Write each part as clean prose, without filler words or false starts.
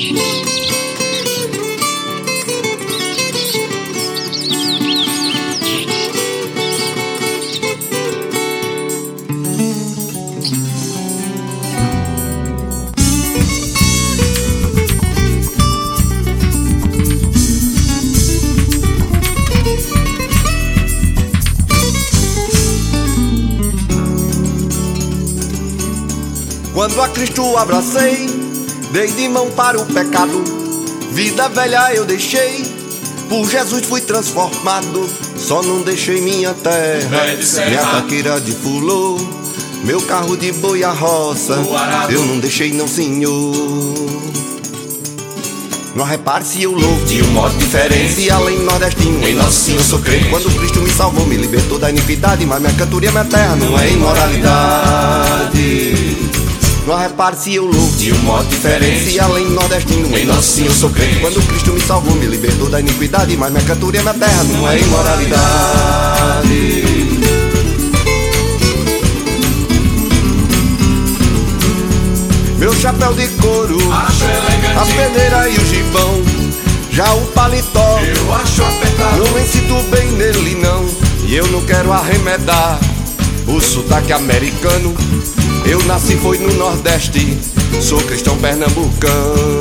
Quando a Cristo abracei, dei de mão para o pecado. Vida velha eu deixei, por Jesus fui transformado. Só não deixei minha terra, minha caqueira de fulô, meu carro de boi a roça, eu não deixei não, senhor. Não repare se eu louvo de um modo diferente, se além nordestino, em Nosso Senhor sou crente. Quando Cristo me salvou, me libertou da iniquidade, mas minha cantoria, minha terra não é imoralidade. Não repare se eu louvo de um modo diferente, se além nordestino, em Nosso Senhor sou crente. Quando Cristo me salvou, me libertou da iniquidade, mas minha cantoria, minha terra não é imoralidade. Meu chapéu de couro, a peneira e o gibão, já o paletó eu acho apertado, não me sinto bem nele não. E eu não quero arremedar o sotaque americano. Eu nasci foi no Nordeste, sou cristão pernambucano.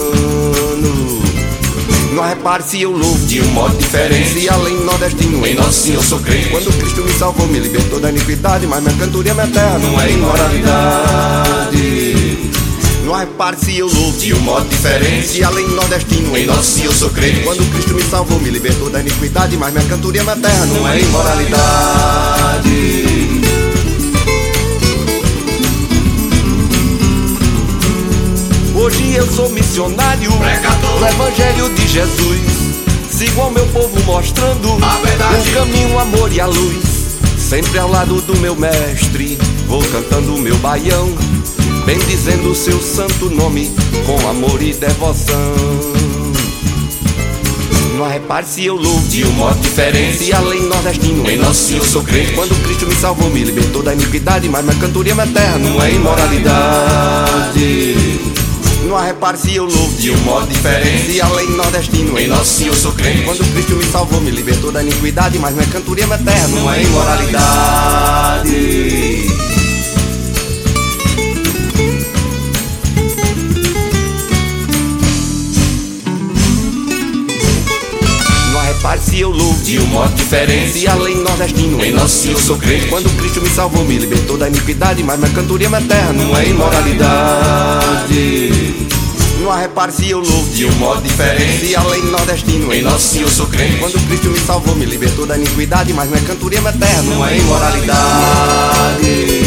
Não repare se eu louvo de um modo diferente, se além nordestino, em Nosso Senhor sou crente. Quando Cristo me salvou, me libertou da iniquidade, mas minha cantoria, minha terra não é imoralidade. Não repare se eu louvo de um modo diferente, se além nordestino, em Nosso Senhor sou crente. Quando Cristo me salvou, me libertou da iniquidade, mas minha cantoria, minha terra não é imoralidade. Hoje eu sou missionário, pregador do Evangelho de Jesus. Sigo ao meu povo mostrando a verdade, o caminho, o amor e a luz. Sempre ao lado do meu mestre, vou cantando o meu baião, bendizendo o seu santo nome com amor e devoção. Não repare se eu louvo de um modo diferente, se além nordestino, em Nosso Senhor sou crente. Quando Cristo me salvou, me libertou da iniquidade, mas minha cantoria, minha terra não é imoralidade. Não repare se eu louvo de um modo diferente, se além nordestino, em Nosso Senhor sou crente. Quando Cristo me salvou, me libertou da iniquidade, mas minha cantoria, minha terra não é imoralidade. Não repare se eu louvo de um modo diferente, se além nordestino, em Nosso Senhor sou crente. Quando Cristo me salvou, me libertou da iniquidade, mas minha cantoria, minha terra não é imoralidade. Não repare se eu louvo de um modo diferente, se além nordestino, em Nosso Senhor sou crente. Quando Cristo me salvou, me libertou da iniquidade, mas minha cantoria, minha terra não é imoralidade.